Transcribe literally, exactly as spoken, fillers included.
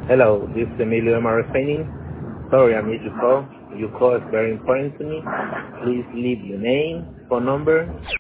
Hello, this is Emilio M R training. Sorry I missed your call. Your call is very important to me. Please leave your name, phone number,